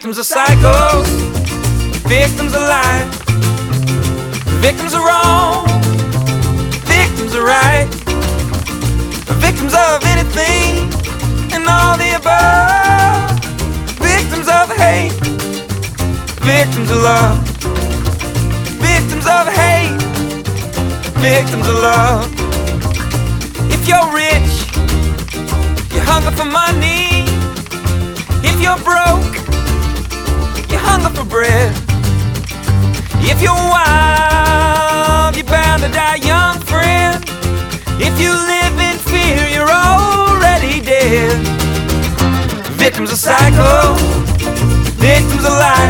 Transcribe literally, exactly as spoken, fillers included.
Victims are psychos, victims are lying, victims are wrong, victims are right, victims of anything and all the above, victims of hate, victims of love, victims of hate, victims of love. If you're rich, you hunger for money. If you're broke, you hunger for bread. If you're wild, you're bound to die young, friend. If you live in fear, you're already dead. Victims are psycho, victims are lie,